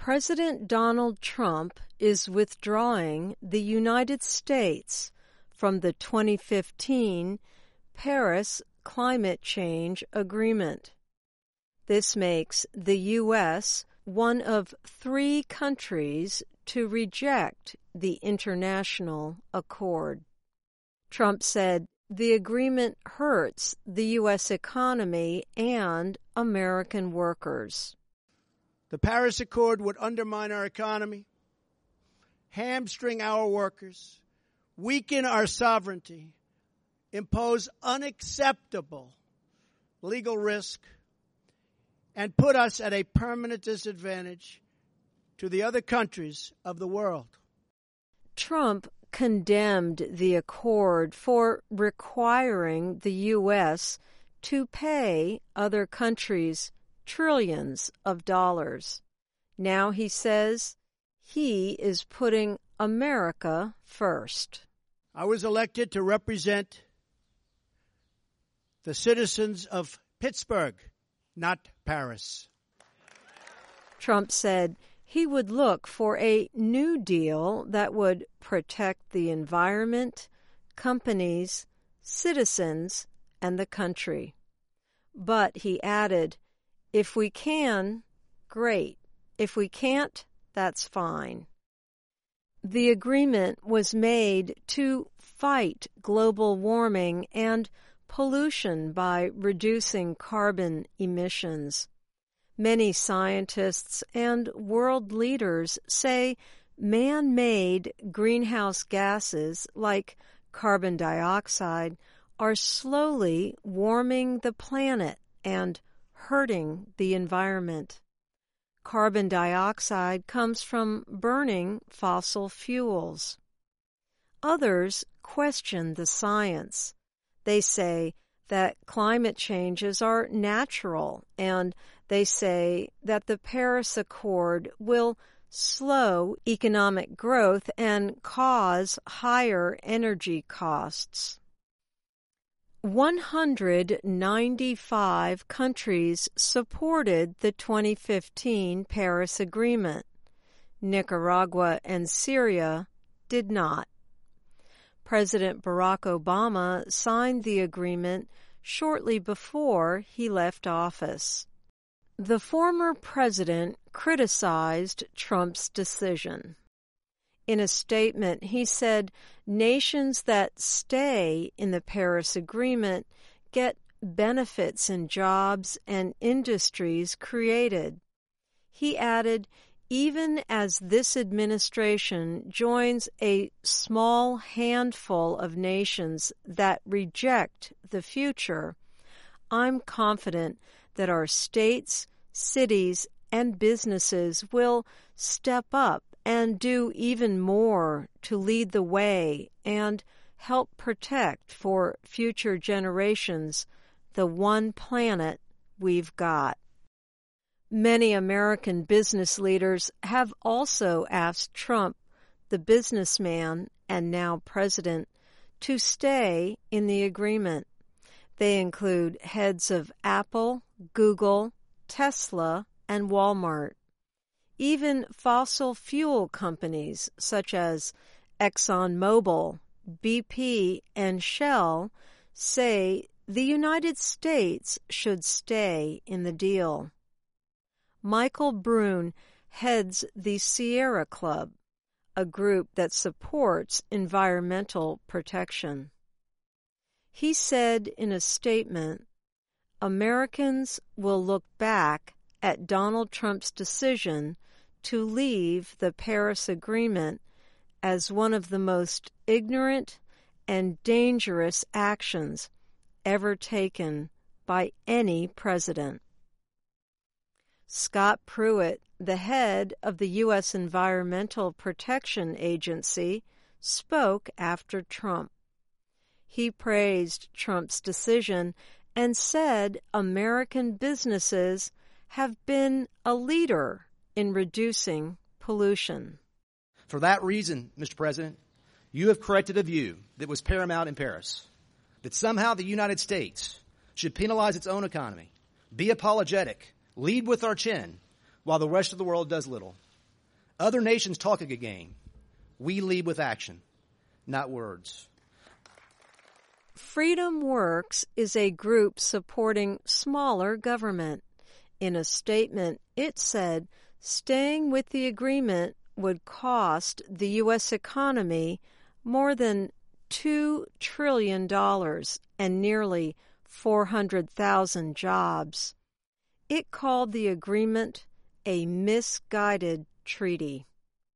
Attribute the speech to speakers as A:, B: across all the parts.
A: President Donald Trump is withdrawing the United States from the 2015 Paris Climate Change Agreement. This makes the U.S. one of 3 countries to reject the international accord. Trump said the agreement hurts the U.S. economy and American workers.
B: The Paris Accord would undermine our economy, hamstring our workers, weaken our sovereignty, impose unacceptable legal risk, and put us at a permanent disadvantage to the other countries of the world.
A: Trump condemned the accord for requiring the U.S. to pay other countries trillions of dollars. Now he says he is putting America first.
B: I was elected to represent the citizens of Pittsburgh, not Paris.
A: Trump said he would look for a new deal that would protect the environment, companies, citizens, and the country. But he added, if we can, great. If we can't, that's fine. The agreement was made to fight global warming and pollution by reducing carbon emissions. Many scientists and world leaders say man-made greenhouse gases like carbon dioxide are slowly warming the planet and hurting the environment. Carbon dioxide comes from burning fossil fuels. Others question the science. They say that climate changes are natural, and they say that the Paris Accord will slow economic growth and cause higher energy costs. 195 countries supported the 2015 Paris Agreement. Nicaragua and Syria did not. President Barack Obama signed the agreement shortly before he left office. The former president criticized Trump's decision. In a statement, he said nations that stay in the Paris Agreement get benefits in jobs and industries created. He added, even as this administration joins a small handful of nations that reject the future, I'm confident that our states, cities, and businesses will step up and do even more to lead the way and help protect for future generations the one planet we've got. Many American business leaders have also asked Trump, the businessman and now president, to stay in the agreement. They include heads of Apple, Google, Tesla, and Walmart. Even fossil fuel companies such as ExxonMobil, BP, and Shell say the United States should stay in the deal. Michael Brune heads the Sierra Club, a group that supports environmental protection. He said in a statement, Americans will look back at Donald Trump's decision to leave the Paris Agreement as one of the most ignorant and dangerous actions ever taken by any president. Scott Pruitt, the head of the U.S. Environmental Protection Agency, spoke after Trump. He praised Trump's decision and said American businesses have been a leader in reducing pollution.
C: For that reason, Mr. President, you have corrected a view that was paramount in Paris, that somehow the United States should penalize its own economy, be apologetic, lead with our chin, while the rest of the world does little. Other nations talk a good game. We lead with action, not words.
A: Freedom Works is a group supporting smaller government. In a statement, it said staying with the agreement would cost the U.S. economy more than $2 trillion and nearly 400,000 jobs. It called the agreement a misguided treaty.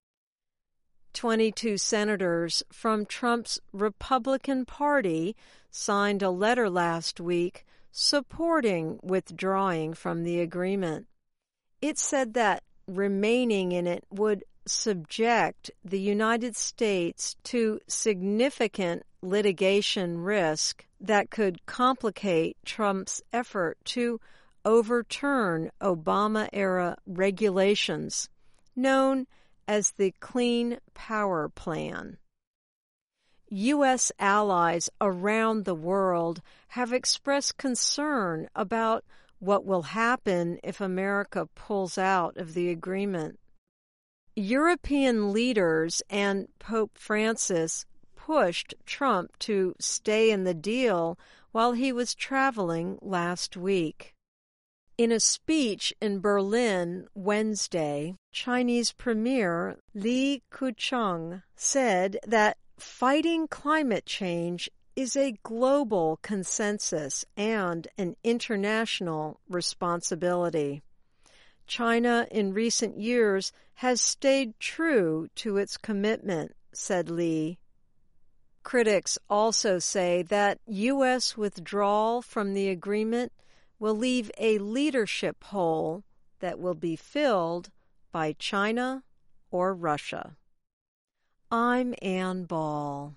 A: 22 senators from Trump's Republican Party signed a letter last week supporting withdrawing from the agreement. It said that remaining in it would subject the United States to significant litigation risk that could complicate Trump's effort to overturn Obama-era regulations, known as the Clean Power Plan. U.S. allies around the world have expressed concern about what will happen if America pulls out of the agreement. European leaders and Pope Francis pushed Trump to stay in the deal while he was traveling last week. In a speech in Berlin Wednesday, Chinese Premier Li Keqiang said that fighting climate change is a global consensus and an international responsibility. China in recent years has stayed true to its commitment, said Li. Critics also say that U.S. withdrawal from the agreement will leave a leadership hole that will be filled by China or Russia. I'm Ann Ball.